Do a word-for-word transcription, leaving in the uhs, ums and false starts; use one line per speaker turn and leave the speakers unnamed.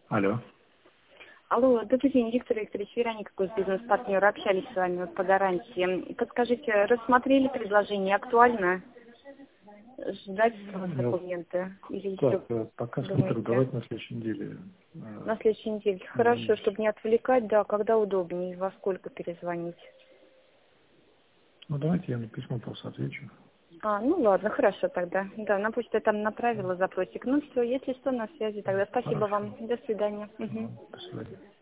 Алло.
Алло, добрый день, Виктор Викторович, Вероника, какой бизнес-партнер, общались с вами вот по гарантии. Подскажите, рассмотрели предложение, актуально ждать
Я-
документы? Или еще
Так, э, пока смотрю,
думаете?
давайте на следующей неделе.
На
э,
следующей неделе. Хорошо,
созвонимся.
чтобы не отвлекать, да, когда удобнее, во сколько перезвонить?
Ну, давайте я на письмо просто отвечу.
А, ну ладно, хорошо тогда. Да, на почту я там направила запросик. Ну все, если что, на связи тогда. Спасибо
Хорошо.
вам. До свидания. Мгм.
Ага, до свидания.